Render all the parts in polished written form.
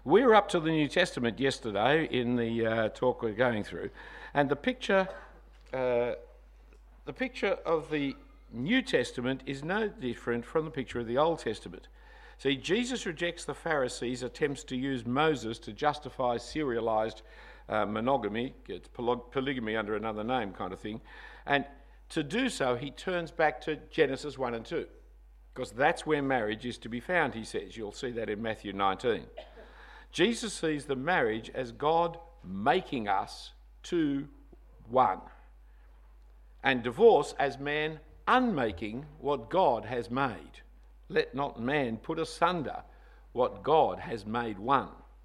We were up to the New Testament yesterday in the talk we're going through, and the picture of the New Testament is no different from the picture of the Old Testament. See, Jesus rejects the Pharisees' attempts to use Moses to justify serialized monogamy, it's polygamy under another name kind of thing, and to do so he turns back to Genesis 1 and 2, because that's where marriage is to be found, he says. You'll see that in Matthew 19. Jesus sees the marriage as God making us to one, and divorce as man unmaking what God has made. Let not man put asunder what God has made one.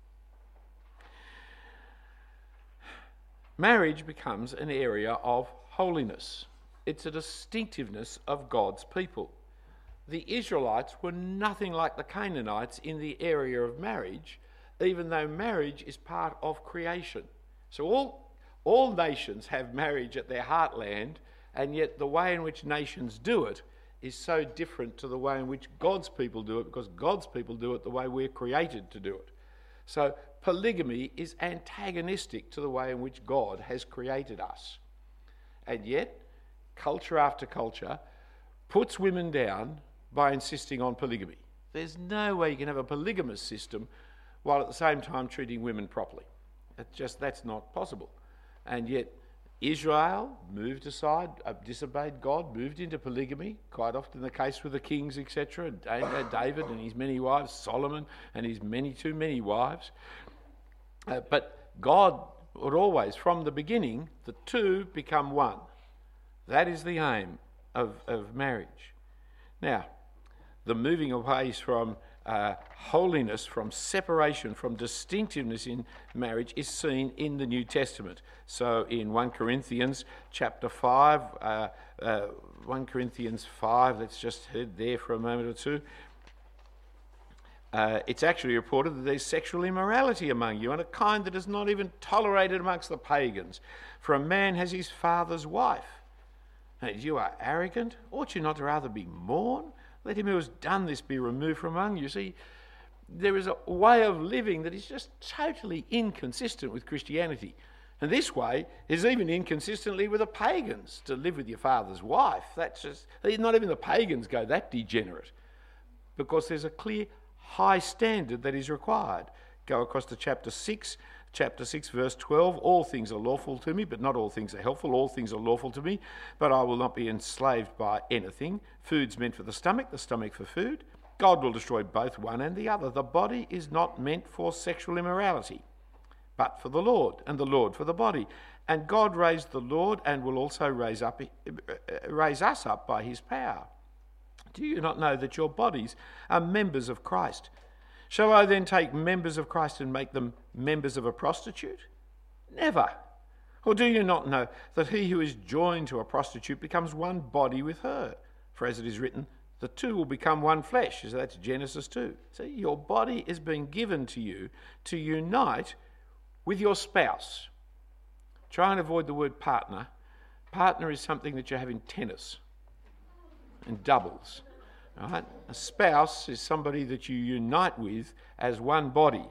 Marriage becomes an area of holiness. It's a distinctiveness of God's people. The Israelites were nothing like the Canaanites in the area of marriage, even though marriage is part of creation. So all nations have marriage at their heartland, and yet the way in which nations do it is so different to the way in which God's people do it, because God's people do it the way we're created to do it. So polygamy is antagonistic to the way in which God has created us. And yet, culture after culture puts women down by insisting on polygamy. There's no way you can have a polygamous system while at the same time treating women properly. That's not possible. And yet Israel moved aside, disobeyed God, moved into polygamy, quite often the case with the kings, etc., David and his many wives, Solomon and his too many wives. But God would always, from the beginning, the two become one. That is the aim of marriage. Now, the moving away from holiness, from separation, from distinctiveness in marriage is seen in the New Testament. So in 1 Corinthians chapter 5, 1 Corinthians 5, let's just head there for a moment or two. It's actually reported that there's sexual immorality among you, and a kind that is not even tolerated amongst the pagans. For a man has his father's wife. And you are arrogant. Ought you not rather be mourned? Let him who has done this be removed from among you. See, there is a way of living that is just totally inconsistent with Christianity. And this way is even inconsistently with the pagans, to live with your father's wife. That's just, not even the pagans go that degenerate, because there's a clear high standard that is required. Go across to chapter 6 verse 12, all things are lawful to me, but not all things are helpful. All things are lawful to me, but I will not be enslaved by anything. Food's meant for the stomach for food. God will destroy both one and the other. The body is not meant for sexual immorality, but for the Lord, and the Lord for the body. And God raised the Lord and will also raise us up by his power. Do you not know that your bodies are members of Christ? Shall I then take members of Christ and make them members of a prostitute? Never. Or do you not know that he who is joined to a prostitute becomes one body with her? For as it is written, the two will become one flesh. So that's Genesis 2. See, your body is being given to you to unite with your spouse. Try and avoid the word partner. Partner is something that you have in tennis and doubles. Right? A spouse is somebody that you unite with as one body.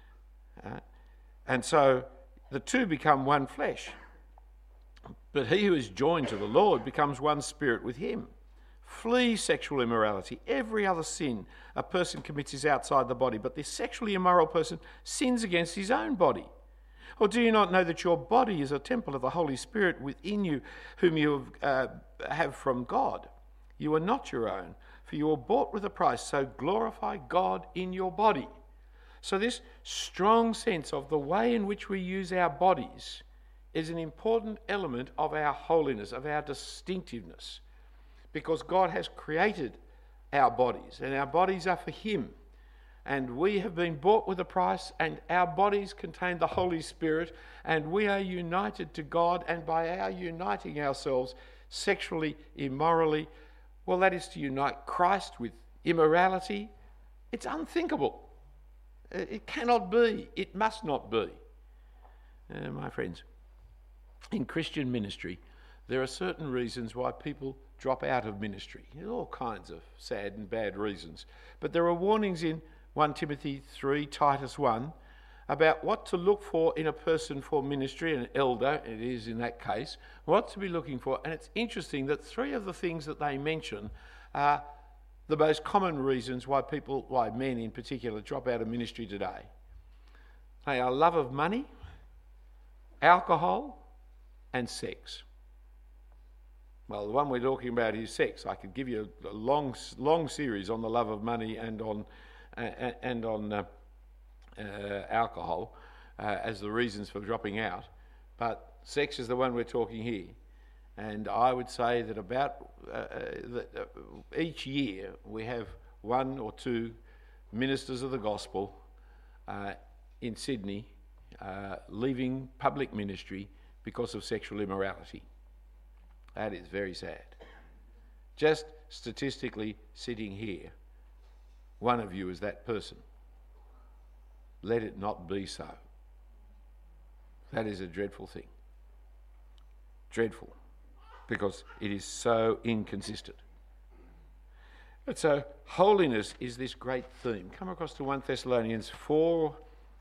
And so the two become one flesh. But he who is joined to the Lord becomes one spirit with him. Flee sexual immorality. Every other sin a person commits is outside the body, but this sexually immoral person sins against his own body. Or do you not know that your body is a temple of the Holy Spirit within you, whom you have from God? You are not your own, for you were bought with a price, so glorify God in your body. So this strong sense of the way in which we use our bodies is an important element of our holiness, of our distinctiveness, because God has created our bodies, and our bodies are for him. And we have been bought with a price, and our bodies contain the Holy Spirit, and we are united to God, and by our uniting ourselves sexually, immorally, well, that is to unite Christ with immorality. It's unthinkable. It cannot be. It must not be. My friends, in Christian ministry, there are certain reasons why people drop out of ministry. There are all kinds of sad and bad reasons. But there are warnings in 1 Timothy 3, Titus 1, about what to look for in a person for ministry, an elder, it is in that case, what to be looking for. And it's interesting that 3 of the things that they mention are the most common reasons why men in particular, drop out of ministry today. They are love of money, alcohol, and sex. Well, the one we're talking about is sex. I could give you a long series on the love of money and on alcohol as the reasons for dropping out, but sex is the one we're talking here. And I would say that about each year we have 1 or 2 ministers of the gospel in Sydney leaving public ministry because of sexual immorality. That is very sad. Just statistically sitting here, one of you is that person. Let it not be so. That is a dreadful thing. Dreadful. Because it is so inconsistent. And so holiness is this great theme. Come across to 1 Thessalonians 4.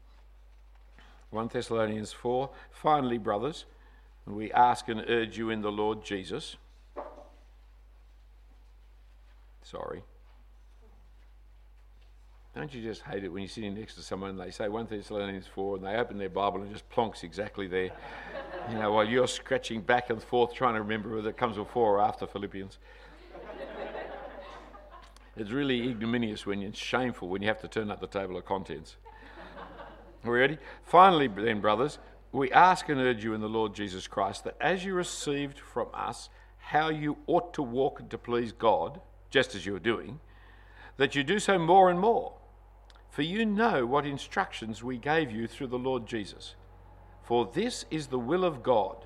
1 Thessalonians 4. Finally, brothers, we ask and urge you in the Lord Jesus. Sorry. Don't you just hate it when you're sitting next to someone and they say 1 Thessalonians 4 and they open their Bible and it just plonks exactly there, while you're scratching back and forth trying to remember whether it comes before or after Philippians. It's really ignominious and shameful when you have to turn up the table of contents. Are we ready? Finally, then, brothers, we ask and urge you in the Lord Jesus Christ that as you received from us how you ought to walk and to please God, just as you are doing, that you do so more and more. For you know what instructions we gave you through the Lord Jesus. For this is the will of God,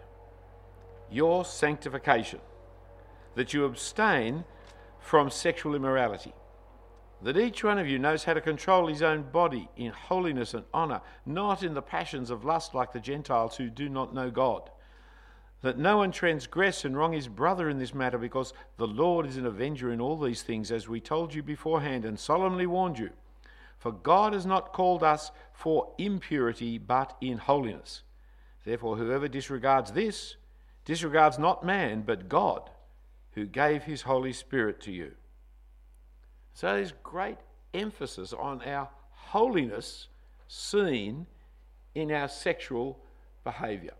your sanctification, that you abstain from sexual immorality, that each one of you knows how to control his own body in holiness and honour, not in the passions of lust like the Gentiles who do not know God. That no one transgress and wrong his brother in this matter, because the Lord is an avenger in all these things, as we told you beforehand and solemnly warned you. For God has not called us for impurity, but in holiness. Therefore, whoever disregards this, disregards not man, but God, who gave his Holy Spirit to you. So there's great emphasis on our holiness seen in our sexual behaviour,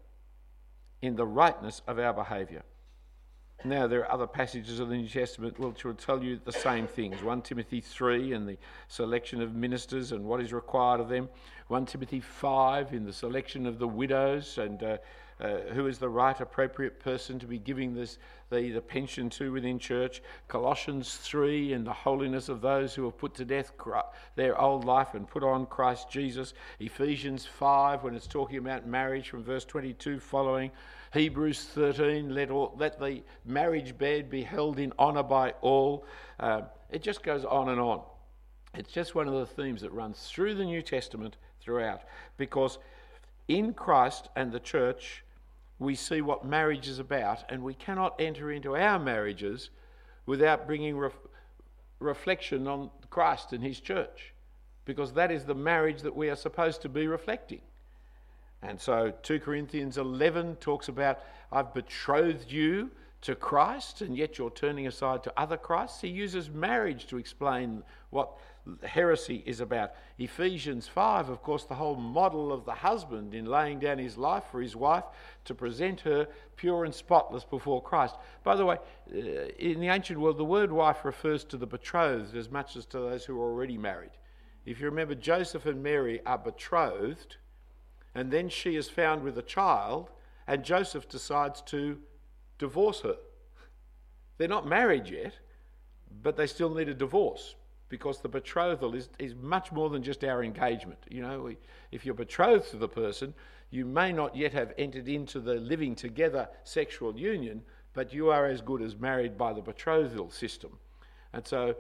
in the rightness of our behaviour. Now, there are other passages of the New Testament which will tell you the same things. 1 Timothy 3 in the selection of ministers and what is required of them. 1 Timothy 5 in the selection of the widows and who is the right appropriate person to be giving the pension to within church. Colossians 3 in the holiness of those who have put to death their old life and put on Christ Jesus. Ephesians 5 when it's talking about marriage from verse 22 following. Hebrews 13, let the marriage bed be held in honour by all. It just goes on and on. It's just one of the themes that runs through the New Testament throughout, because in Christ and the church we see what marriage is about, and we cannot enter into our marriages without bringing reflection on Christ and his church, because that is the marriage that we are supposed to be reflecting. And so 2 Corinthians 11 talks about, I've betrothed you to Christ, and yet you're turning aside to other Christs. He uses marriage to explain what heresy is about. Ephesians 5, of course, the whole model of the husband in laying down his life for his wife to present her pure and spotless before Christ. By the way, in the ancient world, the word wife refers to the betrothed as much as to those who are already married. If you remember, Joseph and Mary are betrothed, and then she is found with a child, and Joseph decides to divorce her. They're not married yet, but they still need a divorce, because the betrothal is much more than just our engagement. If you're betrothed to the person, you may not yet have entered into the living together sexual union, but you are as good as married by the betrothal system. And so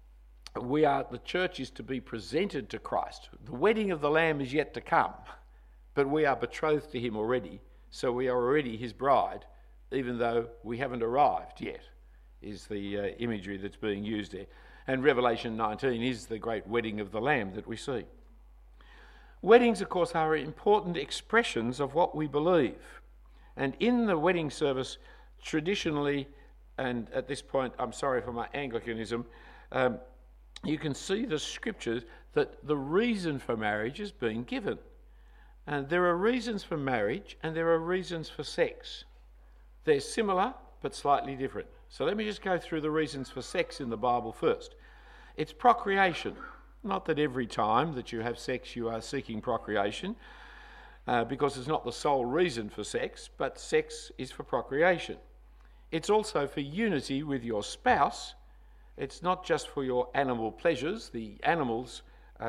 the church is to be presented to Christ. The wedding of the Lamb is yet to come, but we are betrothed to him already, so we are already his bride, even though we haven't arrived yet, is the imagery that's being used there. And Revelation 19 is the great wedding of the Lamb that we see. Weddings, of course, are important expressions of what we believe. And in the wedding service, traditionally, and at this point, I'm sorry for my Anglicanism, you can see the scriptures that the reason for marriage is being given. And there are reasons for marriage and there are reasons for sex. They're similar but slightly different. So let me just go through the reasons for sex in the Bible first. It's procreation. Not that every time that you have sex you are seeking procreation, because it's not the sole reason for sex, but sex is for procreation. It's also for unity with your spouse. It's not just for your animal pleasures. The animals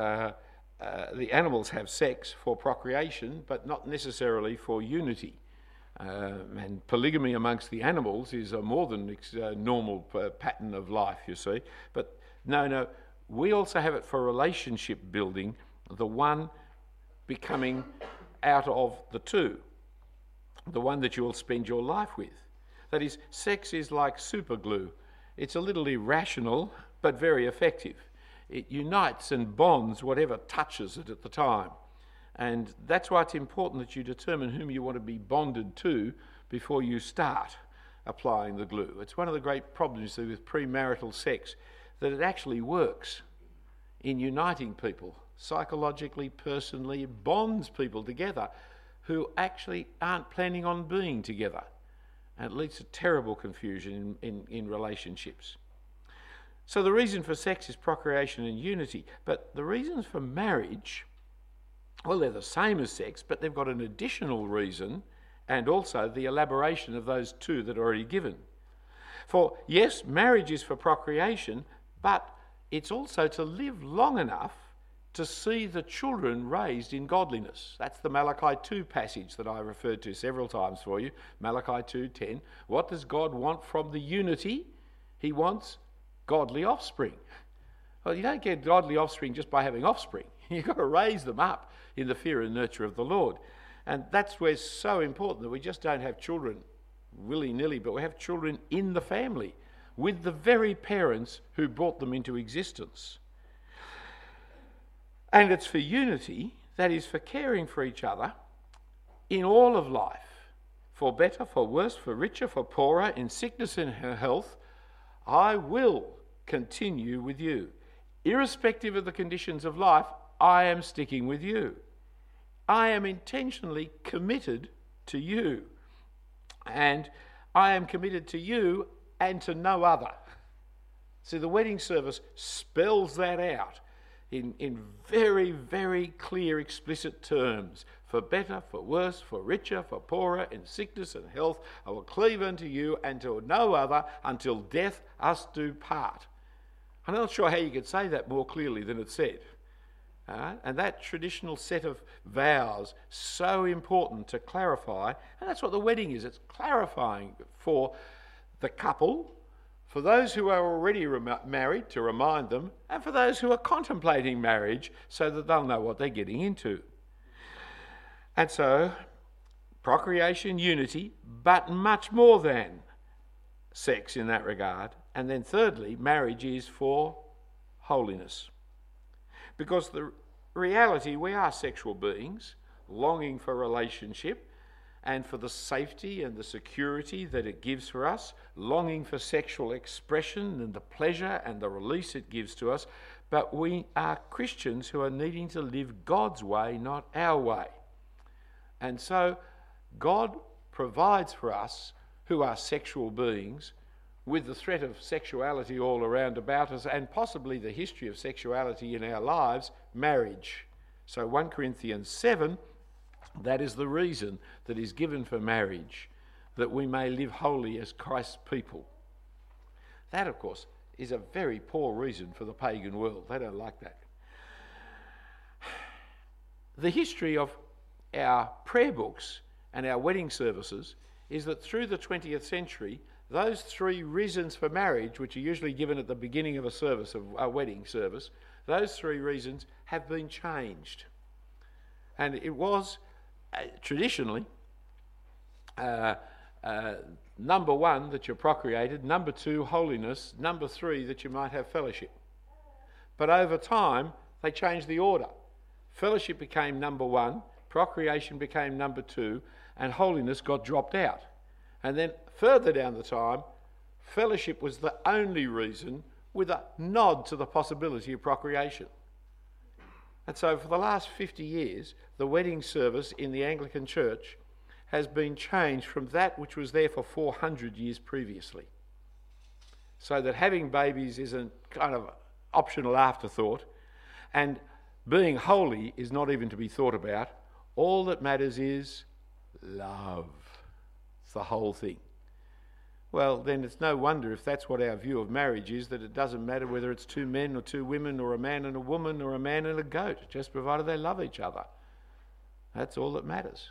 have sex for procreation, but not necessarily for unity. And polygamy amongst the animals is a more than normal pattern of life, you see. But no, we also have it for relationship building, the one becoming out of the two, the one that you will spend your life with. That is, sex is like super glue. It's a little irrational, but very effective. It unites and bonds whatever touches it at the time. And that's why it's important that you determine whom you want to be bonded to before you start applying the glue. It's one of the great problems with premarital sex, that it actually works in uniting people, psychologically, personally. It bonds people together who actually aren't planning on being together. And it leads to terrible confusion in relationships. So the reason for sex is procreation and unity, but the reasons for marriage, well, they're the same as sex, but they've got an additional reason and also the elaboration of those two that are already given. For yes, marriage is for procreation, but it's also to live long enough to see the children raised in godliness. That's the Malachi 2 passage that I referred to several times for you, Malachi 2:10. What does God want from the unity? He wants godly offspring. Well, you don't get godly offspring just by having offspring. You've got to raise them up in the fear and nurture of the Lord. And that's where it's so important that we just don't have children willy-nilly, but we have children in the family with the very parents who brought them into existence. And it's for unity, that is for caring for each other in all of life, for better, for worse, for richer, for poorer, in sickness and health. I will continue with you. Irrespective of the conditions of life, I am sticking with you. I am intentionally committed to you. And I am committed to you and to no other. See, the wedding service spells that out in very, very clear, explicit terms. For better, for worse, for richer, for poorer, in sickness and health, I will cleave unto you and to no other until death us do part. I'm not sure how you could say that more clearly than it's said. And that traditional set of vows, so important to clarify, and that's what the wedding is. It's clarifying for the couple, for those who are already married, to remind them, and for those who are contemplating marriage, so that they'll know what they're getting into. And so, procreation, unity, but much more than sex in that regard. And then thirdly, marriage is for holiness. Because the reality, we are sexual beings, longing for relationship and for the safety and the security that it gives for us, longing for sexual expression and the pleasure and the release it gives to us. But we are Christians who are needing to live God's way, not our way. And so God provides for us, who are sexual beings, with the threat of sexuality all around about us and possibly the history of sexuality in our lives, marriage. So 1 Corinthians 7, that is the reason that is given for marriage, that we may live holy as Christ's people. That, of course, is a very poor reason for the pagan world. They don't like that. The history of our prayer books and our wedding services is that through the 20th century, those three reasons for marriage, which are usually given at the beginning of a service, of a wedding service, those three reasons have been changed. And it was traditionally number one, that you're procreated; number two, holiness; number three, that you might have fellowship. But over time, they changed the order. Fellowship became number one, procreation became number two, and holiness got dropped out. And then further down the time, fellowship was the only reason, with a nod to the possibility of procreation. And so for the last 50 years, the wedding service in the Anglican Church has been changed from that which was there for 400 years previously. So that having babies is a kind of optional afterthought, and being holy is not even to be thought about. All that matters is love. It's the whole thing. Well, then it's no wonder if that's what our view of marriage is, that it doesn't matter whether it's two men or two women or a man and a woman or a man and a goat, just provided they love each other. That's all that matters.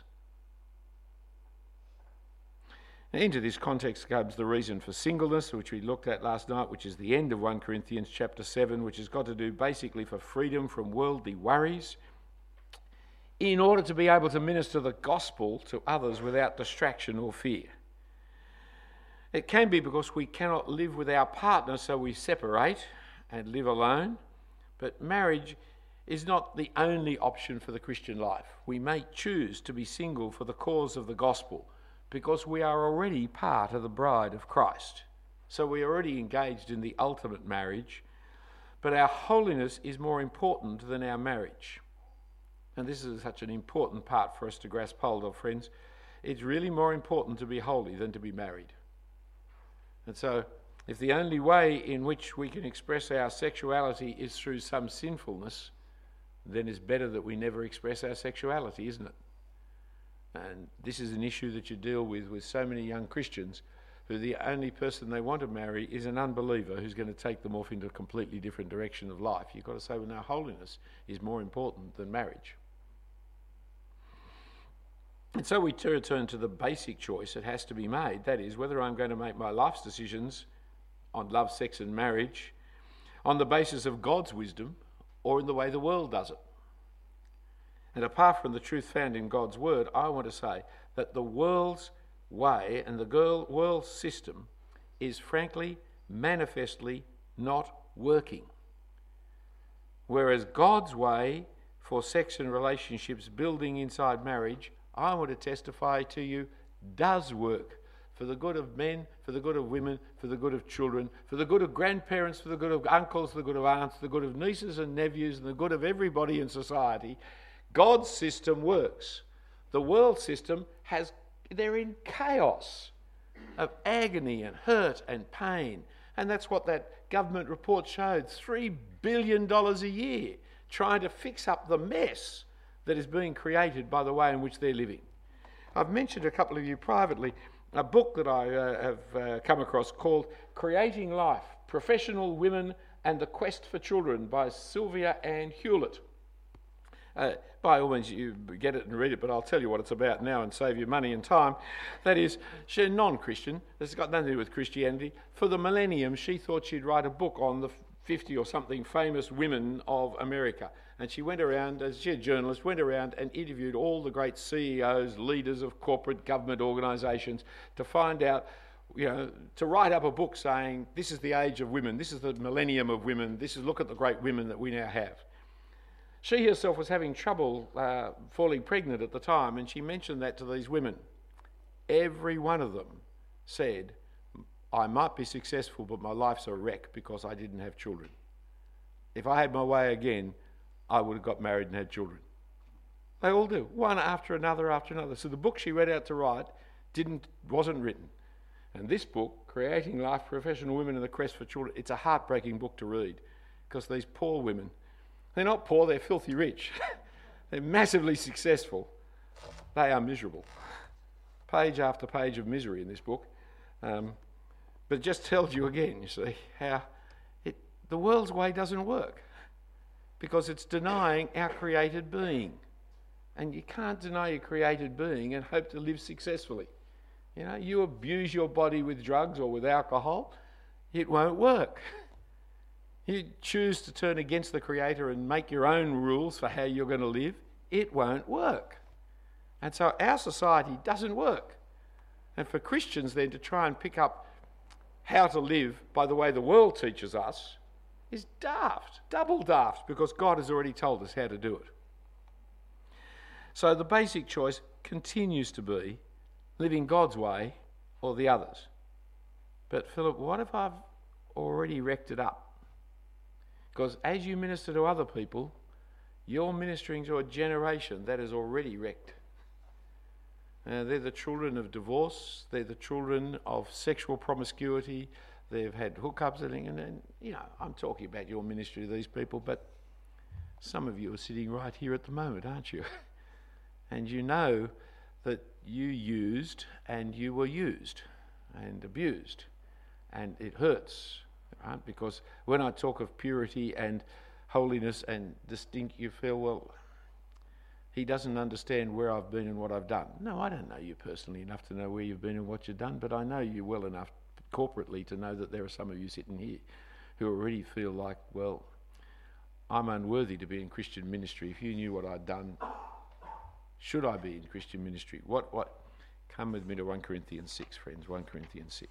Now, into this context comes the reason for singleness, which we looked at last night, which is the end of 1 Corinthians chapter 7, which has got to do basically for freedom from worldly worries, in order to be able to minister the gospel to others without distraction or fear. It can be because we cannot live with our partner, so we separate and live alone. But marriage is not the only option for the Christian life. We may choose to be single for the cause of the gospel, because we are already part of the bride of Christ. So we are already engaged in the ultimate marriage, but our holiness is more important than our marriage. And this is such an important part for us to grasp hold of, friends. It's really more important to be holy than to be married. And so, if the only way in which we can express our sexuality is through some sinfulness, then it's better that we never express our sexuality, isn't it? And this is an issue that you deal with so many young Christians who the only person they want to marry is an unbeliever who's going to take them off into a completely different direction of life. You've got to say, well, now holiness is more important than marriage. And so we return to the basic choice that has to be made. That is, whether I'm going to make my life's decisions on love, sex and marriage on the basis of God's wisdom or in the way the world does it. And apart from the truth found in God's word, I want to say that the world's way and the world's system is frankly, manifestly not working. Whereas God's way for sex and relationships building inside marriage, I want to testify to you, does work for the good of men, for the good of women, for the good of children, for the good of grandparents, for the good of uncles, for the good of aunts, for the good of nieces and nephews, and the good of everybody in society. God's system works. The world system they're in chaos of agony and hurt and pain. And that's what that government report showed, $3 billion a year, trying to fix up the mess that is being created by the way in which they're living. I've mentioned a couple of you privately a book that I have come across called Creating Life, Professional Women and the Quest for Children by Sylvia Ann Hewlett. By all means, you get it and read it, but I'll tell you what it's about now and save you money and time. That is, she's non-Christian. It's got nothing to do with Christianity. For the millennium, she thought she'd write a book on the 50 or something famous women of America. And she went around, as she's a journalist, went around and interviewed all the great CEOs, leaders of corporate government organisations to find out, to write up a book saying, this is the age of women, this is the millennium of women, look at the great women that we now have. She herself was having trouble falling pregnant at the time, and she mentioned that to these women. Every one of them said, I might be successful, but my life's a wreck because I didn't have children. If I had my way again, I would have got married and had children. They all do, one after another after another. So the book she went out to write wasn't written. And this book, Creating Life, Professional Women and the Quest for Children, it's a heartbreaking book to read because these poor women, they're not poor, they're filthy rich. They're massively successful. They are miserable. Page after page of misery in this book. But it just tells you again, you see, how the world's way doesn't work because it's denying our created being. And you can't deny your created being and hope to live successfully. You abuse your body with drugs or with alcohol, it won't work. You choose to turn against the Creator and make your own rules for how you're going to live, it won't work. And so our society doesn't work. And for Christians then to try and pick up how to live by the way the world teaches us is daft, double daft, because God has already told us how to do it. So the basic choice continues to be living God's way or the others. But Philip, what if I've already wrecked it up? Because as you minister to other people, you're ministering to a generation that is already wrecked. They're the children of divorce, they're the children of sexual promiscuity, they've had hookups and I'm talking about your ministry to these people, but some of you are sitting right here at the moment, aren't you? And you know that you used and you were used and abused, and it hurts, right? Because when I talk of purity and holiness and distinct, you feel, well, he doesn't understand where I've been and what I've done. No, I don't know you personally enough to know where you've been and what you've done, but I know you well enough corporately to know that there are some of you sitting here who already feel like, well, I'm unworthy to be in Christian ministry. If you knew what I'd done, should I be in Christian ministry? What? Come with me to 1 Corinthians 6, friends, 1 Corinthians 6.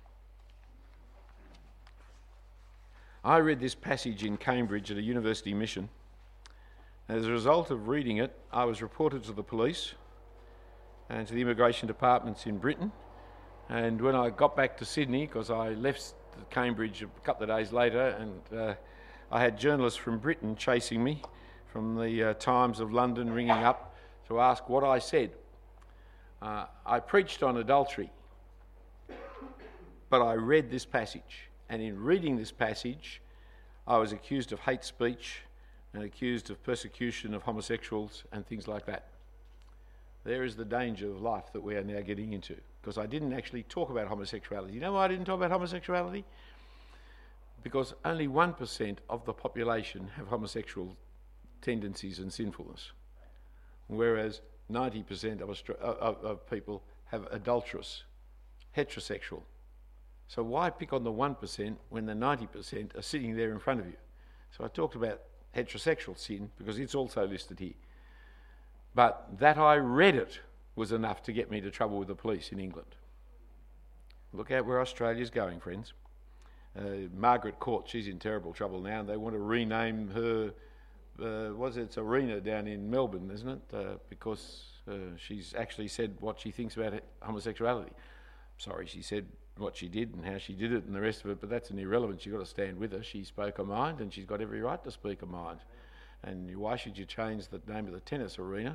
I read this passage in Cambridge at a university mission. As a result of reading it, I was reported to the police and to the immigration departments in Britain. And when I got back to Sydney, because I left Cambridge a couple of days later, and I had journalists from Britain chasing me from the Times of London, ringing up to ask what I said. I preached on adultery, but I read this passage, and in reading this passage, I was accused of hate speech and accused of persecution of homosexuals and things like that. There is the danger of life that we are now getting into, because I didn't actually talk about homosexuality. You know why I didn't talk about homosexuality? Because only 1% of the population have homosexual tendencies and sinfulness, whereas 90% of people have adulterous, heterosexual. So why pick on the 1% when the 90% are sitting there in front of you? So I talked about heterosexual sin because it's also listed here. But that I read it was enough to get me into trouble with the police in England. Look out where Australia's going, friends. Margaret Court, she's in terrible trouble now. They want to rename her, it's Arena down in Melbourne, isn't it? Because she's actually said what she thinks about homosexuality. Sorry, she said what she did and how she did it and the rest of it, but that's an irrelevance. You've got to stand with her. She spoke her mind, and she's got every right to speak her mind. And why should you change the name of the tennis arena?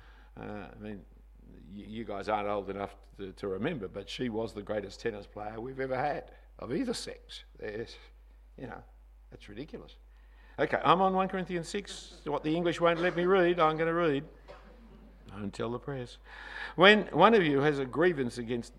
You guys aren't old enough to remember, but she was the greatest tennis player we've ever had, of either sex. That's ridiculous. Okay, I'm on 1 Corinthians 6. What the English won't let me read, I'm going to read. Don't tell the press. When one of you has a grievance against...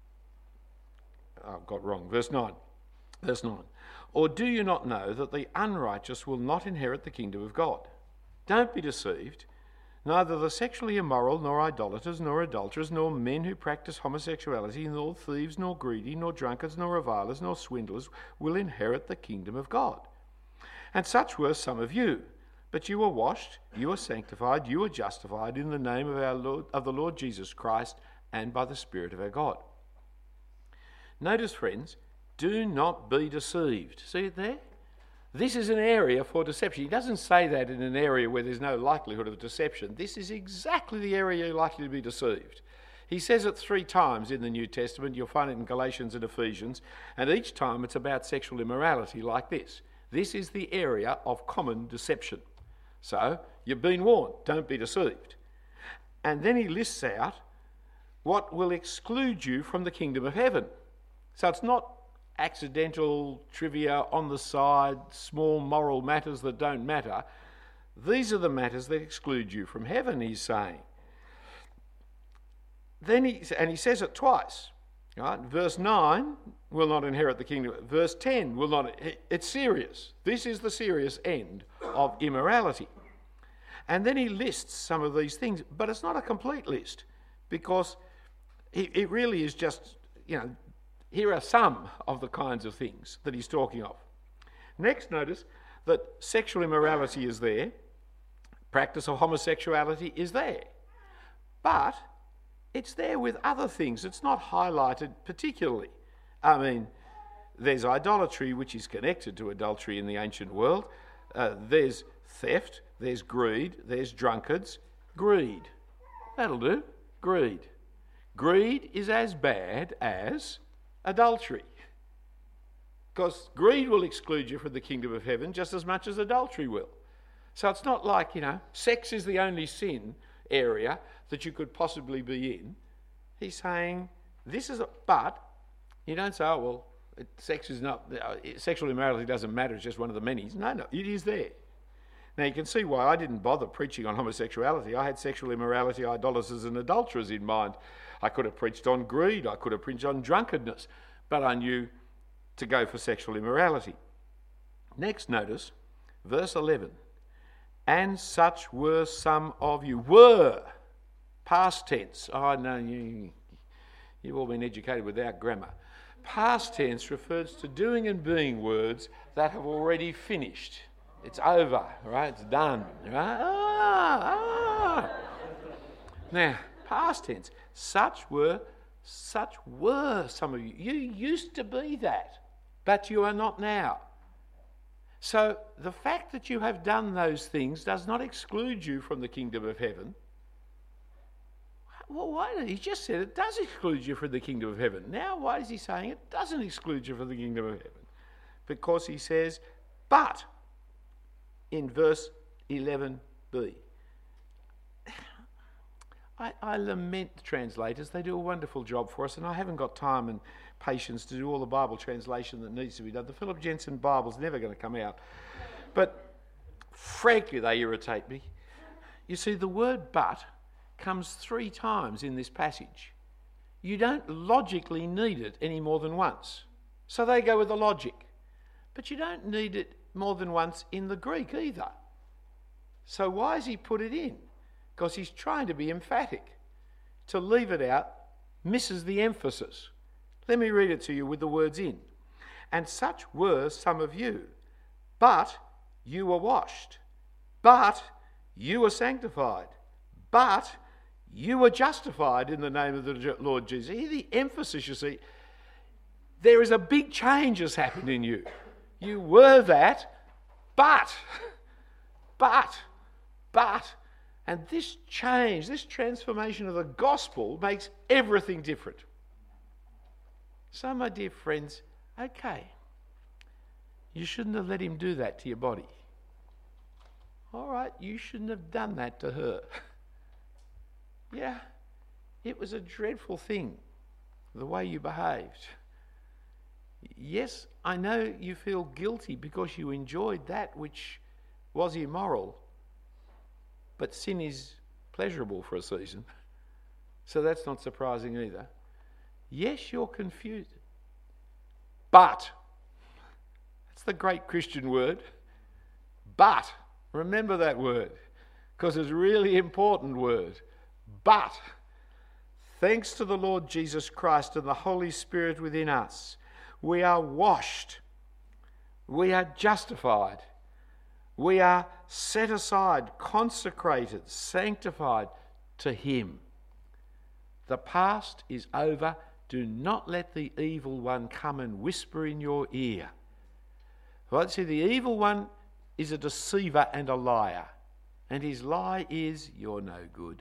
got wrong. Verse 9. Or do you not know that the unrighteous will not inherit the kingdom of God? Don't be deceived. Neither the sexually immoral, nor idolaters, nor adulterers, nor men who practice homosexuality, nor thieves, nor greedy, nor drunkards, nor revilers, nor swindlers will inherit the kingdom of God. And such were some of you. But you were washed, you were sanctified, you were justified in the name of the Lord Jesus Christ and by the Spirit of our God. Notice, friends, do not be deceived. See it there? This is an area for deception. He doesn't say that in an area where there's no likelihood of deception. This is exactly the area you're likely to be deceived. He says it 3 times in the New Testament. You'll find it in Galatians and Ephesians. And each time it's about sexual immorality like this. This is the area of common deception. So, you've been warned. Don't be deceived. And then he lists out what will exclude you from the kingdom of heaven. So it's not accidental trivia on the side, small moral matters that don't matter. These are the matters that exclude you from heaven, he's saying. Then he says it twice. Right? Verse 9 will not inherit the kingdom. Verse 10 will not. It's serious. This is the serious end of immorality. And then he lists some of these things, but it's not a complete list, because it really is just, here are some of the kinds of things that he's talking of. Next, notice that sexual immorality is there, practice of homosexuality is there, but it's there with other things. It's not highlighted particularly. there's idolatry, which is connected to adultery in the ancient world. There's theft, there's greed, there's drunkards. Greed. That'll do. Greed. Greed is as bad as adultery. Because greed will exclude you from the kingdom of heaven just as much as adultery will. So it's not like, sex is the only sin area that you could possibly be in. He's saying, but you don't say, sex is not, sexual immorality doesn't matter, it's just one of the many. No, it is there. Now you can see why I didn't bother preaching on homosexuality. I had sexual immorality, idolaters and adulterers in mind. I could have preached on greed, I could have preached on drunkenness, but I knew to go for sexual immorality. Next, notice, verse 11. And such were some of you. Were. Past tense. Oh, no, you've all been educated without grammar. Past tense refers to doing and being words that have already finished. It's over, right? It's done. Right? Now, past tense. Such were some of you. You used to be that, but you are not now. So the fact that you have done those things does not exclude you from the kingdom of heaven. Well, why did he just said it does exclude you from the kingdom of heaven? Now why is he saying it doesn't exclude you from the kingdom of heaven? Because he says, but in verse 11b. I lament the translators. They do a wonderful job for us, and I haven't got time and patience to do all the Bible translation that needs to be done. The Philip Jensen Bible's never going to come out. But frankly, they irritate me. You see, the word but comes 3 times in this passage. You don't logically need it any more than once. So they go with the logic. But you don't need it more than once in the Greek either. So why has he put it in? Because he's trying to be emphatic. To leave it out misses the emphasis. Let me read it to you with the words in. And such were some of you, but you were washed, but you were sanctified, but you were justified in the name of the Lord Jesus. Hear the emphasis, you see. There is a big change has happened in you. You were that, but. And this change, this transformation of the gospel makes everything different. So, my dear friends, okay, you shouldn't have let him do that to your body. All right, you shouldn't have done that to her. Yeah, it was a dreadful thing, the way you behaved. Yes, I know you feel guilty because you enjoyed that which was immoral, but sin is pleasurable for a season, so that's not surprising either. Yes, you're confused, but, that's the great Christian word, but, remember that word, because it's a really important word, but, thanks to the Lord Jesus Christ and the Holy Spirit within us, we are washed, we are justified, we are set aside, consecrated, sanctified to him. The past is over. Do not let the evil one come and whisper in your ear. Right? See, the evil one is a deceiver and a liar. And his lie is, you're no good.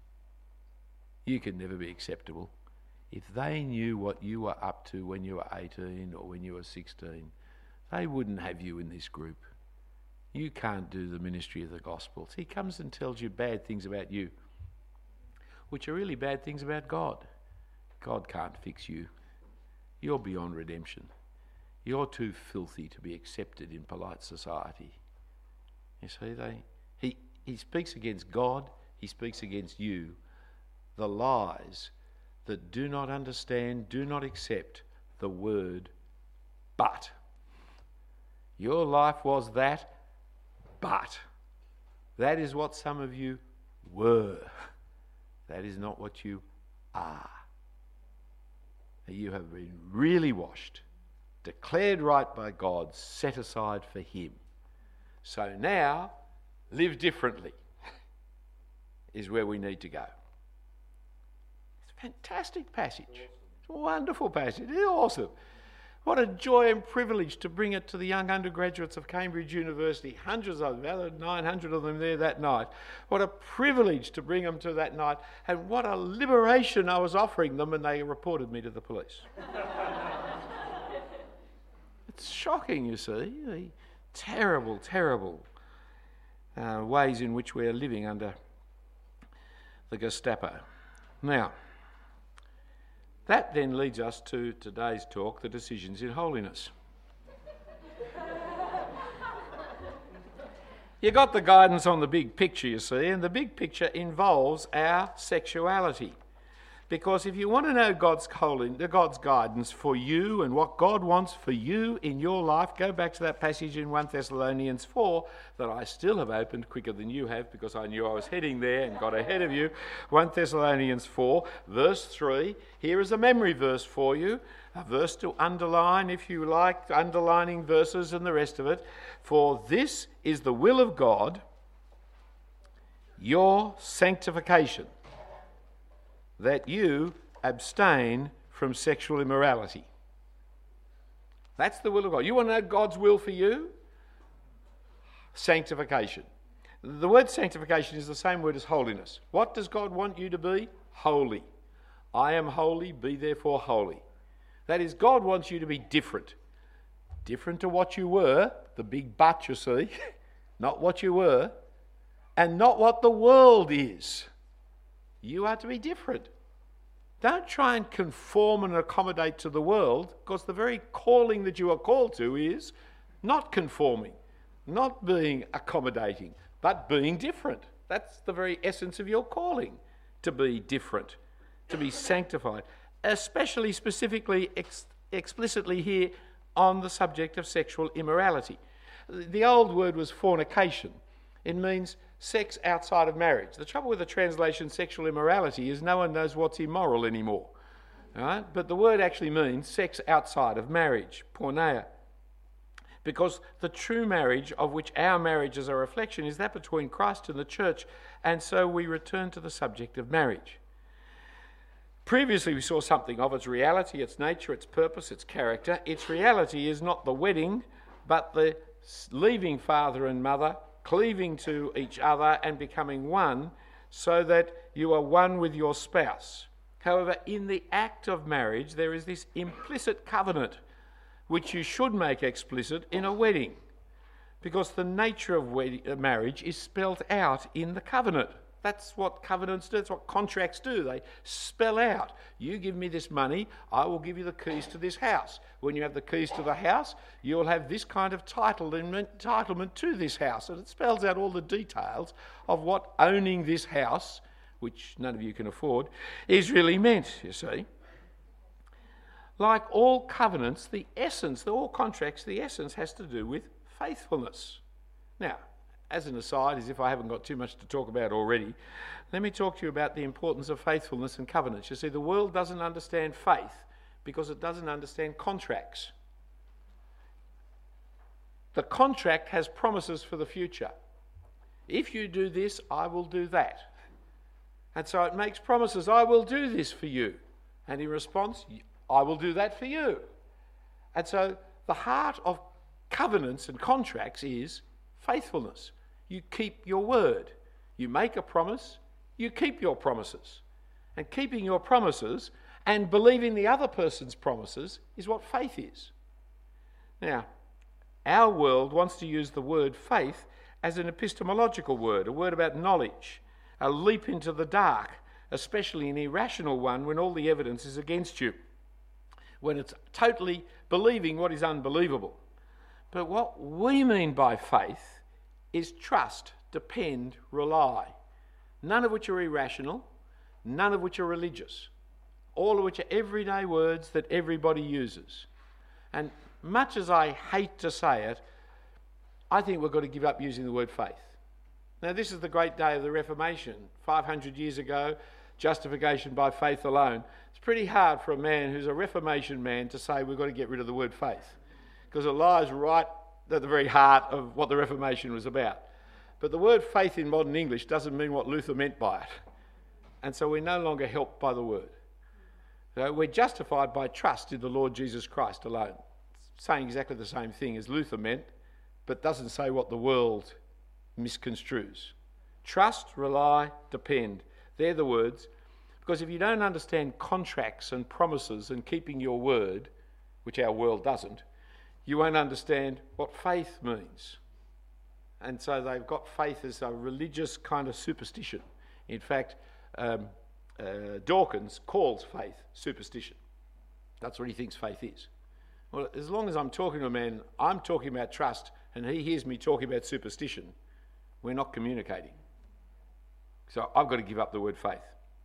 You can never be acceptable. If they knew what you were up to when you were 18 or when you were 16, they wouldn't have you in this group. You can't do the ministry of the gospel. So he comes and tells you bad things about you, which are really bad things about God. God can't fix you. You're beyond redemption. You're too filthy to be accepted in polite society. You see, he speaks against God, he speaks against you, the lies that do not understand, do not accept the word but. Your life was that, but. That is what some of you were. That is not what you are. You have been really washed, declared right by God, set aside for him. So now, live differently is where we need to go. It's a fantastic passage. It's a wonderful passage. It's awesome. What a joy and privilege to bring it to the young undergraduates of Cambridge University. Hundreds of them, about 900 of them there that night. What a privilege to bring them to that night. And what a liberation I was offering them, and they reported me to the police. It's shocking, you see, the terrible, terrible ways in which we are living under the Gestapo. Now, that then leads us to today's talk, the decisions in holiness. You got the guidance on the big picture, you see, and the big picture involves our sexuality. Because if you want to know God's guidance for you and what God wants for you in your life, go back to that passage in 1 Thessalonians 4 that I still have opened quicker than you have because I knew I was heading there and got ahead of you. 1 Thessalonians 4, verse 3. Here is a memory verse for you, a verse to underline if you like, underlining verses and the rest of it. For this is the will of God, your sanctification, that you abstain from sexual immorality. That's the will of God. You want to know God's will for you? Sanctification. The word sanctification is the same word as holiness. What does God want you to be? Holy. I am holy, be therefore holy. That is, God wants you to be different. Different to what you were, the big but, you see, not what you were, and not what the world is. You are to be different. Don't try and conform and accommodate to the world, because the very calling that you are called to is not conforming, not being accommodating, but being different. That's the very essence of your calling, to be different, to be sanctified, especially specifically, explicitly here on the subject of sexual immorality. The old word was fornication. It means sex outside of marriage. The trouble with the translation sexual immorality is no one knows what's immoral anymore. Right? But the word actually means sex outside of marriage, porneia. Because the true marriage, of which our marriage is a reflection, is that between Christ and the church. And so we return to the subject of marriage. Previously we saw something of its reality, its nature, its purpose, its character. Its reality is not the wedding, but the leaving father and mother, cleaving to each other and becoming one, so that you are one with your spouse. However, in the act of marriage, there is this implicit covenant, which you should make explicit in a wedding, because the nature of marriage is spelt out in the covenant. That's what covenants do. That's what contracts do. They spell out. You give me this money, I will give you the keys to this house. When you have the keys to the house, you'll have this kind of entitlement to this house. And it spells out all the details of what owning this house, which none of you can afford, is really meant, you see. Like all covenants, the essence, all contracts, the essence has to do with faithfulness. Now, as an aside, as if I haven't got too much to talk about already, let me talk to you about the importance of faithfulness and covenants. You see, the world doesn't understand faith because it doesn't understand contracts. The contract has promises for the future. If you do this, I will do that. And so it makes promises, I will do this for you. And in response, I will do that for you. And so the heart of covenants and contracts is faithfulness. You keep your word. You make a promise, you keep your promises. And keeping your promises and believing the other person's promises is what faith is. Now, our world wants to use the word faith as an epistemological word, a word about knowledge, a leap into the dark, especially an irrational one when all the evidence is against you, when it's totally believing what is unbelievable. But what we mean by faith is trust, depend, rely, none of which are irrational, none of which are religious, all of which are everyday words that everybody uses. And much as I hate to say it, I think we've got to give up using the word faith. Now, this is the great day of the Reformation. 500 years ago, justification by faith alone. It's pretty hard for a man who's a Reformation man to say we've got to get rid of the word faith, because it lies right at the very heart of what the Reformation was about. But the word faith in modern English doesn't mean what Luther meant by it. And so we're no longer helped by the word. So we're justified by trust in the Lord Jesus Christ alone. saying exactly the same thing as Luther meant, but doesn't say what the world misconstrues. Trust, rely, depend. They're the words. Because if you don't understand contracts and promises and keeping your word, which our world doesn't, you won't understand what faith means. And so they've got faith as a religious kind of superstition. In fact, Dawkins calls faith superstition. That's what he thinks faith is. Well, as long as I'm talking to a man, I'm talking about trust, and he hears me talking about superstition, we're not communicating. So I've got to give up the word faith.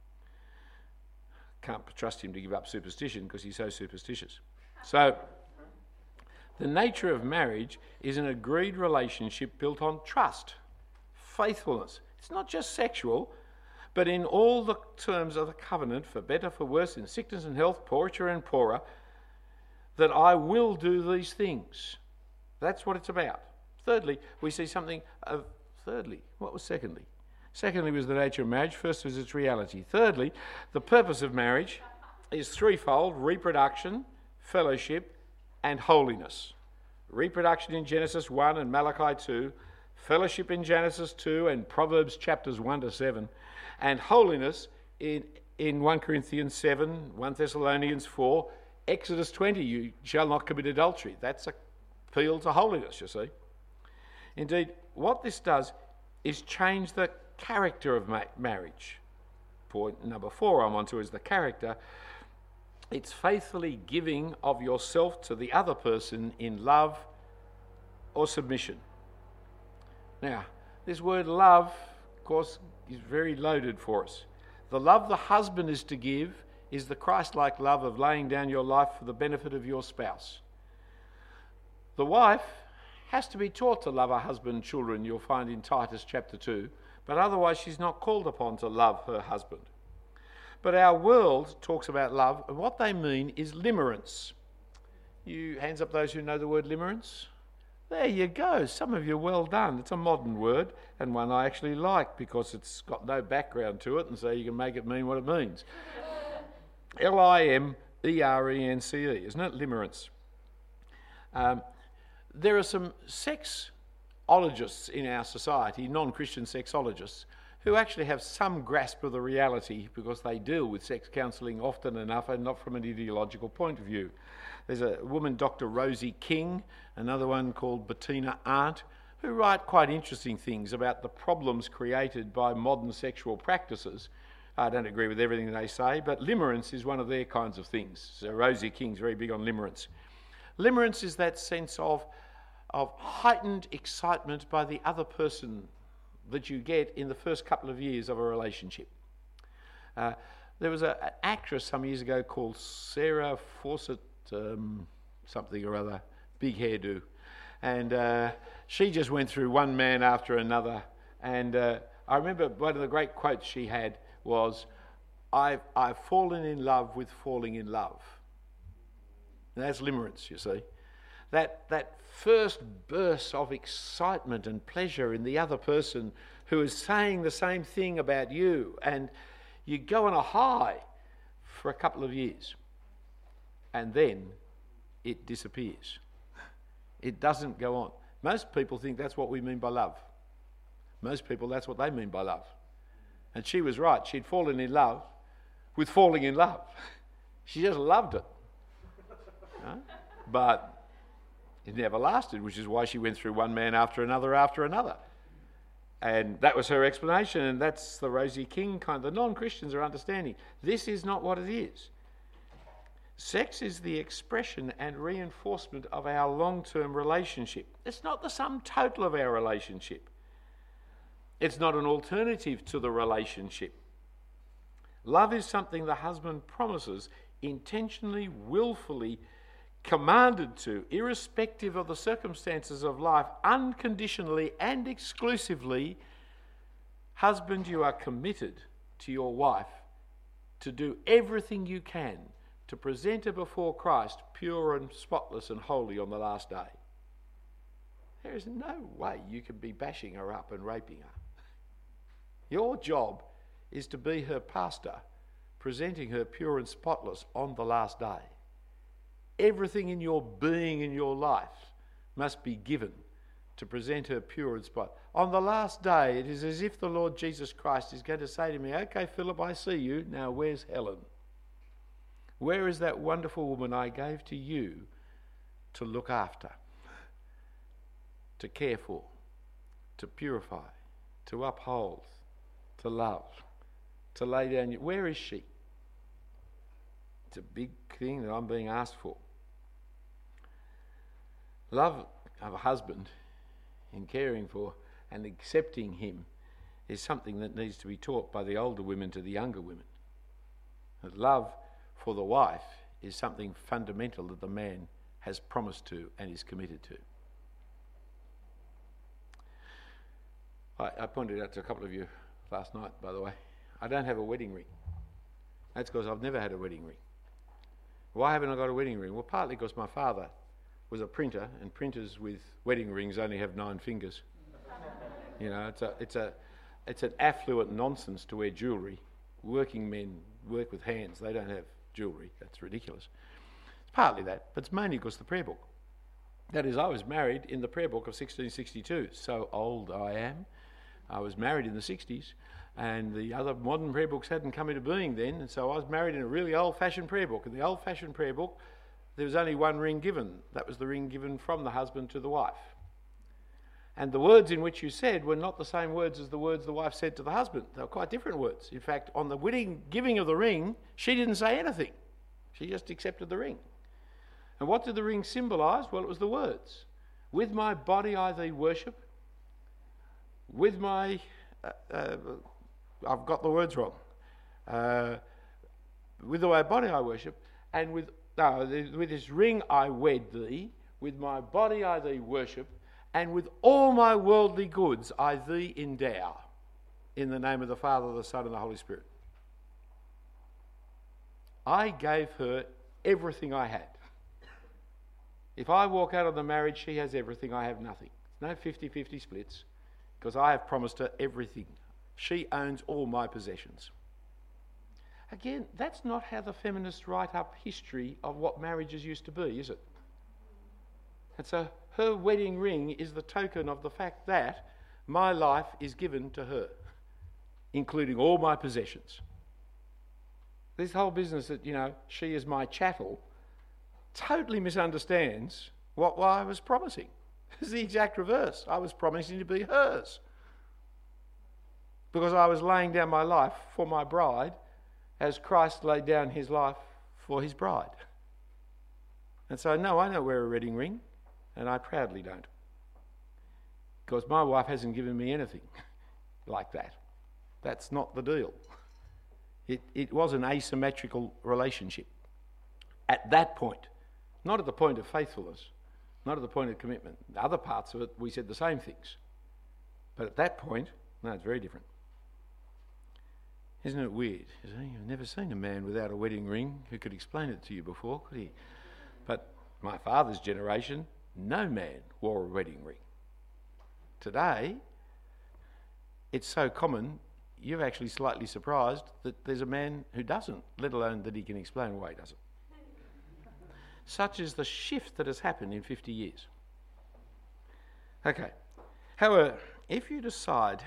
Can't trust him to give up superstition because he's so superstitious. So the nature of marriage is an agreed relationship built on trust, faithfulness. It's not just sexual, but in all the terms of the covenant, for better, for worse, in sickness and health, richer and poorer, that I will do these things. That's what it's about. Thirdly, we see something of... Thirdly, what was secondly? Secondly was the nature of marriage. First was its reality. Thirdly, the purpose of marriage is threefold: reproduction, fellowship, and holiness. Reproduction in Genesis 1 and Malachi 2, fellowship in Genesis 2 and Proverbs chapters 1 to 7, and holiness in 1 Corinthians 7, 1 Thessalonians 4, Exodus 20, you shall not commit adultery. That's an appeal to holiness, you see. Indeed, what this does is change the character of marriage. Point number 4 I'm on to is the character. It's faithfully giving of yourself to the other person in love or submission. Now, this word love, of course, is very loaded for us. The love the husband is to give is the Christ-like love of laying down your life for the benefit of your spouse. The wife has to be taught to love her husband and children, you'll find in Titus chapter 2, but otherwise she's not called upon to love her husband. But our world talks about love, and what they mean is limerence. You hands up those who know the word limerence. There you go. Some of you, well done. It's a modern word, and one I actually like because it's got no background to it, and so you can make it mean what it means. Limerence, isn't it? Limerence. There are some sexologists in our society, non-Christian sexologists, who actually have some grasp of the reality because they deal with sex counselling often enough and not from an ideological point of view. There's a woman, Dr. Rosie King, another one called Bettina Arndt, who write quite interesting things about the problems created by modern sexual practices. I don't agree with everything they say, but limerence is one of their kinds of things. So Rosie King's very big on limerence. Limerence is that sense of heightened excitement by the other person that you get in the first couple of years of a relationship. There was an actress some years ago called Sarah Fawcett, something or other, big hairdo, and she just went through one man after another. And I remember one of the great quotes she had was, I've fallen in love with falling in love. And that's limerence, you see. That first burst of excitement and pleasure in the other person who is saying the same thing about you, and you go on a high for a couple of years, and then it disappears. It doesn't go on. Most people think that's what we mean by love. Most people, that's what they mean by love. And she was right. She'd fallen in love with falling in love. She just loved it. Right? But it never lasted, which is why she went through one man after another after another. And that was her explanation, and that's the Rosie King kind. The non-Christians are understanding. This is not what it is. Sex is the expression and reinforcement of our long-term relationship. It's not the sum total of our relationship. It's not an alternative to the relationship. Love is something the husband promises, intentionally, willfully, commanded to, irrespective of the circumstances of life, unconditionally and exclusively. Husband, you are committed to your wife to do everything you can to present her before Christ pure and spotless and holy on the last day. There is no way you can be bashing her up and raping her. Your job is to be her pastor, presenting her pure and spotless on the last day. Everything in your being, in your life, must be given to present her pure and spot. On the last day, it is as if the Lord Jesus Christ is going to say to me, okay, Philip, I see you. Now, where's Helen? Where is that wonderful woman I gave to you to look after, to care for, to purify, to uphold, to love, to lay down? Where is she? It's a big thing that I'm being asked for. Love of a husband in caring for and accepting him is something that needs to be taught by the older women to the younger women. That love for the wife is something fundamental that the man has promised to and is committed to. I pointed out to a couple of you last night, by the way, I don't have a wedding ring. That's because I've never had a wedding ring. Why haven't I got a wedding ring? Well, partly because my father was a printer, and printers with wedding rings only have 9 fingers. You know, it's an affluent nonsense to wear jewellery. Working men work with hands; they don't have jewellery. That's ridiculous. It's partly that, but it's mainly because of the prayer book. That is, I was married in the prayer book of 1662. So old I am. I was married in the 60s, and the other modern prayer books hadn't come into being then, and so I was married in a really old-fashioned prayer book. In the old-fashioned prayer book, there was only one ring given. That was the ring given from the husband to the wife. And the words in which you said were not the same words as the words the wife said to the husband. They were quite different words. In fact, on the giving of the ring, she didn't say anything. She just accepted the ring. And what did the ring symbolise? Well, it was the words. With my body I thee worship. With my... I've got the words wrong. With my body I worship, and with this ring I wed thee, with my body I thee worship, and with all my worldly goods I thee endow, in the name of the Father, the Son, and the Holy Spirit. I gave her everything I had. If I walk out of the marriage, she has everything, I have nothing. No 50-50 splits, because I have promised her everything. She owns all my possessions. Again, that's not how the feminists write up history of what marriages used to be, is it? And so her wedding ring is the token of the fact that my life is given to her, including all my possessions. This whole business that, she is my chattel, totally misunderstands what I was promising. It's the exact reverse. I was promising to be hers, because I was laying down my life for my bride as Christ laid down his life for his bride. And so, no, I don't wear a wedding ring, and I proudly don't, because my wife hasn't given me anything like that. That's not the deal. It was an asymmetrical relationship at that point, not at the point of faithfulness, not at the point of commitment. The other parts of it, we said the same things. But at that point, no, it's very different. Isn't it weird? You've never seen a man without a wedding ring who could explain it to you before, could he? But my father's generation, no man wore a wedding ring. Today, it's so common, you're actually slightly surprised that there's a man who doesn't, let alone that he can explain why he doesn't. Such is the shift that has happened in 50 years. Okay. However, if you decide...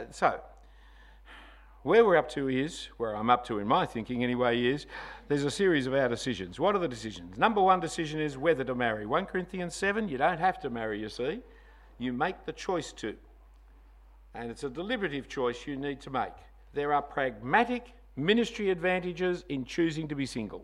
where we're up to is, where I'm up to in my thinking anyway, is there's a series of our decisions. What are the decisions? Number one decision is whether to marry. 1 Corinthians 7, you don't have to marry, you see. You make the choice to. And it's a deliberative choice you need to make. There are pragmatic ministry advantages in choosing to be single.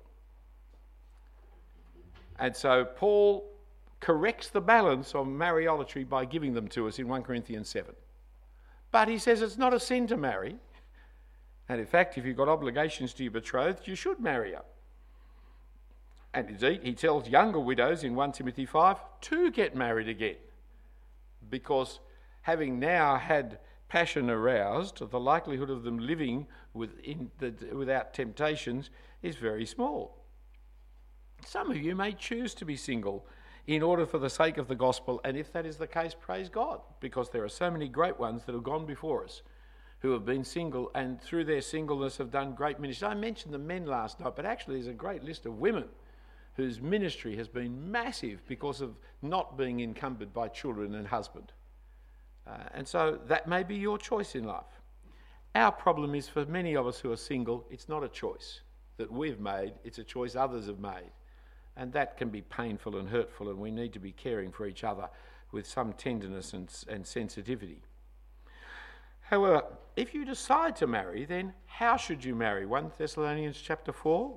And so Paul corrects the balance of marriolatry by giving them to us in 1 Corinthians 7. But he says it's not a sin to marry. And in fact, if you've got obligations to your betrothed, you should marry her. And indeed, he tells younger widows in 1 Timothy 5 to get married again, because having now had passion aroused, the likelihood of them living without temptations is very small. Some of you may choose to be single in order for the sake of the gospel, and if that is the case, praise God, because there are so many great ones that have gone before us who have been single and through their singleness have done great ministry. I mentioned the men last night, but actually there's a great list of women whose ministry has been massive because of not being encumbered by children and husband. And so that may be your choice in life. Our problem is, for many of us who are single, it's not a choice that we've made, it's a choice others have made. And that can be painful and hurtful, and we need to be caring for each other with some tenderness and sensitivity. However, if you decide to marry, then how should you marry? 1 Thessalonians chapter 4,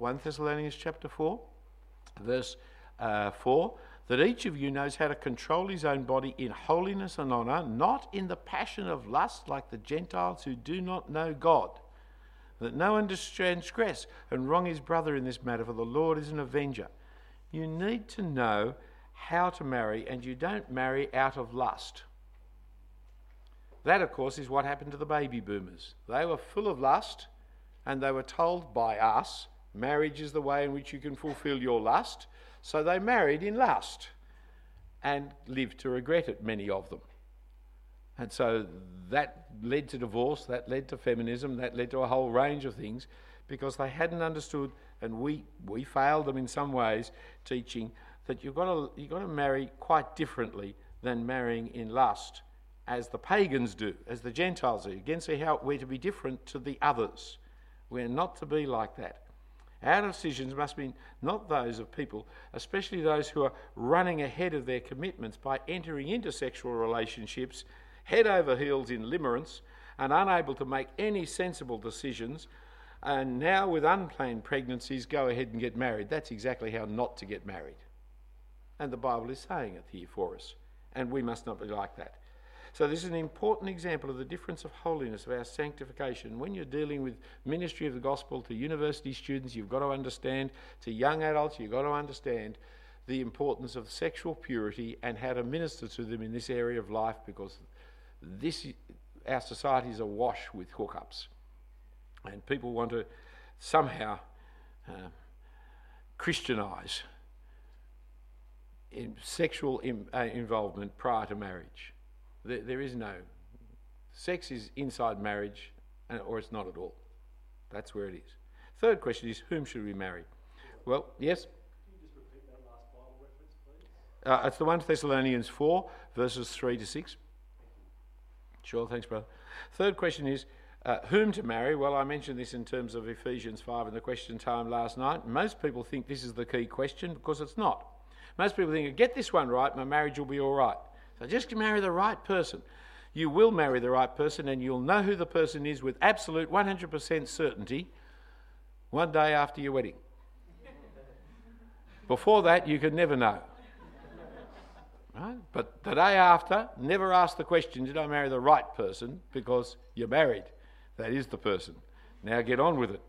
verse 4, that each of you knows how to control his own body in holiness and honour, not in the passion of lust like the Gentiles who do not know God. That no one transgress and wrong his brother in this matter, for the Lord is an avenger. You need to know how to marry, and you don't marry out of lust. That, of course, is what happened to the baby boomers. They were full of lust, and they were told by us, marriage is the way in which you can fulfill your lust. So they married in lust and lived to regret it, many of them. And so that led to divorce, that led to feminism, that led to a whole range of things, because they hadn't understood, and we failed them in some ways, teaching that you've got to marry quite differently than marrying in lust, as the pagans do, as the Gentiles do. Again, see how we're to be different to the others. We're not to be like that. Our decisions must be not those of people, especially those who are running ahead of their commitments by entering into sexual relationships head over heels in limerence and unable to make any sensible decisions, and now with unplanned pregnancies go ahead and get married. That's exactly how not to get married. And the Bible is saying it here for us, and we must not be like that. So this is an important example of the difference of holiness, of our sanctification. When you're dealing with ministry of the gospel to university students, you've got to understand, to young adults, you've got to understand the importance of sexual purity and how to minister to them in this area of life, because our society is awash with hookups. And people want to somehow Christianise sexual involvement prior to marriage. There is no. Sex is inside marriage, or it's not at all. That's where it is. Third question is, whom should we marry? Well, yes? Can you just repeat that last Bible reference, please? It's the 1 Thessalonians 4, verses 3 to 6. Sure, thanks, brother. Third question is, whom to marry? Well, I mentioned this in terms of Ephesians 5 in the question time last night. Most people think this is the key question, because it's not. Most people think, get this one right, my marriage will be all right. So just marry the right person. You will marry the right person, and you'll know who the person is with absolute 100% certainty one day after your wedding. Before that, you could never know. Right? But the day after, never ask the question, did I marry the right person? Because you're married. That is the person. Now get on with it.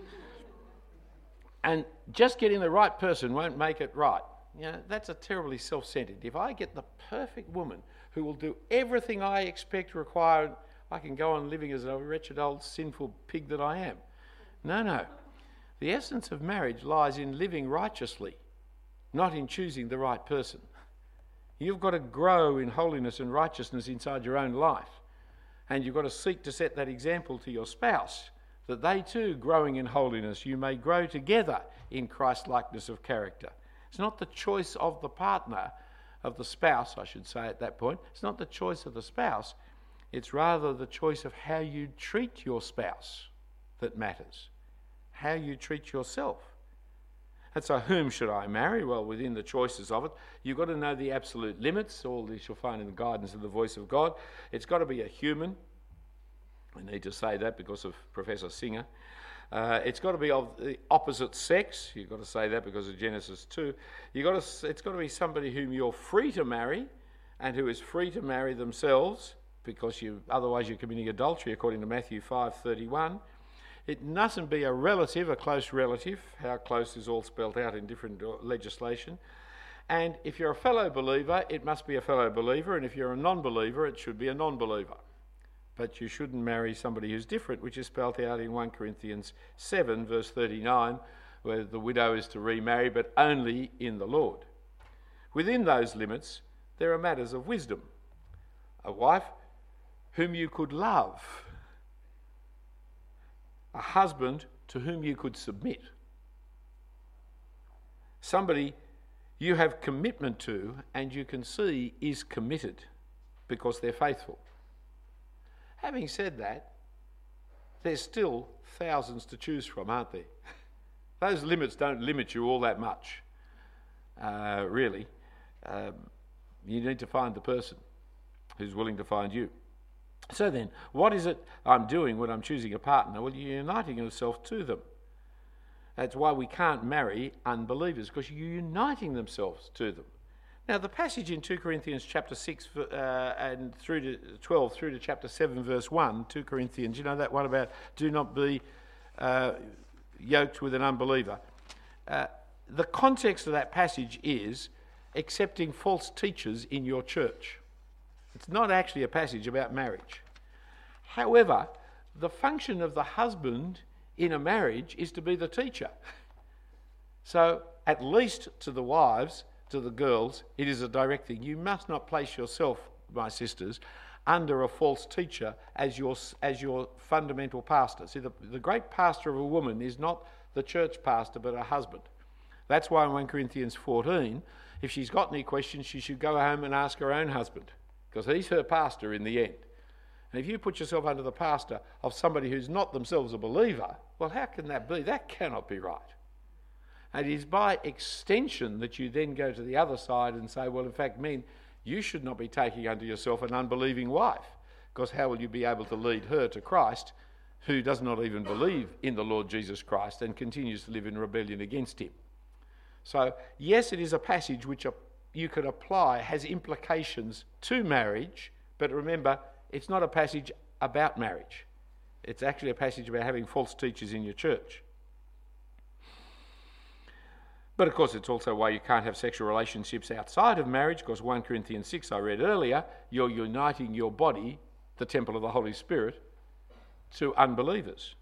And just getting the right person won't make it right. You know, that's a terribly self-centered. If I get the perfect woman who will do everything I expect required, I can go on living as a wretched old sinful pig that I am. No. The essence of marriage lies in living righteously, not in choosing the right person. You've got to grow in holiness and righteousness inside your own life. And you've got to seek to set that example to your spouse, that they too, growing in holiness, you may grow together in Christ-likeness of character. It's not the choice of the partner, of the spouse, I should say at that point. It's not the choice of the spouse. It's rather the choice of how you treat your spouse that matters. How you treat yourself. And so whom should I marry? Well, within the choices of it, you've got to know the absolute limits. All this you'll find in the guidance of the voice of God. It's got to be a human. I need to say that because of Professor Singer. It's got to be of the opposite sex. You've got to say that because of Genesis 2. It's got to be somebody whom you're free to marry and who is free to marry themselves, because otherwise you're committing adultery according to Matthew 5:31. It mustn't be a relative, a close relative. How close is all spelled out in different legislation. And if you're a fellow believer, it must be a fellow believer. And if you're a non-believer, it should be a non-believer. But you shouldn't marry somebody who's different, which is spelled out in 1 Corinthians 7, verse 39, where the widow is to remarry, but only in the Lord. Within those limits, there are matters of wisdom. A wife whom you could love. A husband to whom you could submit. somebody you have commitment to and you can see is committed because they're faithful. Having said that, there's still thousands to choose from, aren't there? Those limits don't limit you all that much, really. You need to find the person who's willing to find you. So then, what is it I'm doing when I'm choosing a partner? Well, you're uniting yourself to them. That's why we can't marry unbelievers, because you're uniting themselves to them. Now, the passage in 2 Corinthians chapter 6 and through to 12, through to chapter 7, verse 1, 2 Corinthians, you know that one about do not be yoked with an unbeliever. The context of that passage is accepting false teachers in your church. It's not actually a passage about marriage. However, the function of the husband in a marriage is to be the teacher. So, at least to the wives, to the girls, it is a direct thing. You must not place yourself, my sisters, under a false teacher as your fundamental pastor. See, the great pastor of a woman is not the church pastor, but her husband. That's why in 1 Corinthians 14, if she's got any questions, she should go home and ask her own husband, because he's her pastor in the end. And if you put yourself under the pastor of somebody who's not themselves a believer, well, how can that be? That cannot be right. And it is by extension that you then go to the other side and say, well, in fact, men, you should not be taking unto yourself an unbelieving wife, because how will you be able to lead her to Christ, who does not even believe in the Lord Jesus Christ and continues to live in rebellion against him? So, yes, it is a passage which you could apply, has implications to marriage, but remember, it's not a passage about marriage. It's actually a passage about having false teachers in your church. But of course, it's also why you can't have sexual relationships outside of marriage, because 1 Corinthians 6 I read earlier, you're uniting your body, the temple of the Holy Spirit, to unbelievers.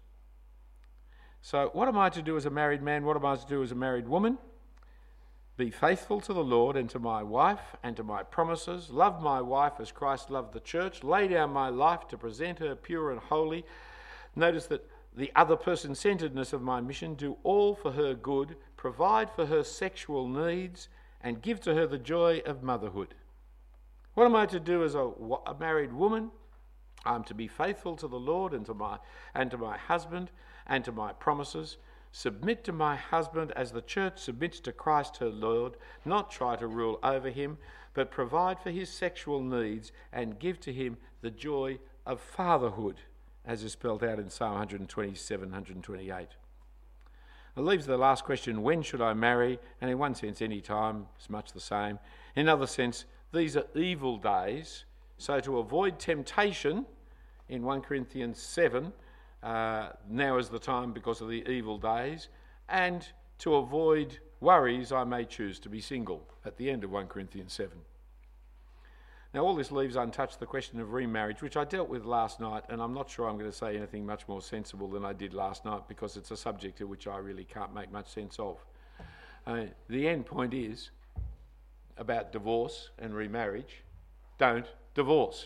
So what am I to do as a married man? What am I to do as a married woman? Be faithful to the Lord and to my wife and to my promises. Love my wife as Christ loved the church. Lay down my life to present her pure and holy. Notice that the other person-centeredness of my mission, do all for her good, provide for her sexual needs, and give to her the joy of motherhood. What am I to do as a married woman? I'm to be faithful to the Lord and to my husband and to my promises. Submit to my husband as the church submits to Christ her Lord, not try to rule over him, but provide for his sexual needs and give to him the joy of fatherhood, as is spelled out in Psalm 127, 128. It leaves the last question, when should I marry? And in one sense, any time is much the same. In another sense, these are evil days, so to avoid temptation, in 1 Corinthians 7, now is the time because of the evil days, and to avoid worries, I may choose to be single, at the end of 1 Corinthians 7. Now, all this leaves untouched the question of remarriage, which I dealt with last night, and I'm not sure I'm going to say anything much more sensible than I did last night, because it's a subject to which I really can't make much sense of. The end point is about divorce and remarriage. Don't divorce.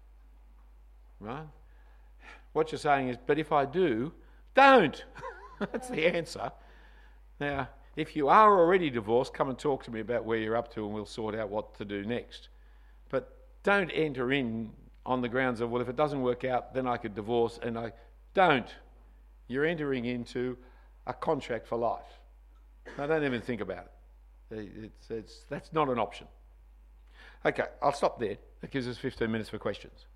Right? What you're saying is, but if I do, don't. That's the answer. Now, if you are already divorced, come and talk to me about where you're up to and we'll sort out what to do next. But don't enter in on the grounds of, well, if it doesn't work out, then I could divorce, and I don't. You're entering into a contract for life. Now, don't even think about it. That's not an option. Okay, I'll stop there. That gives us 15 minutes for questions.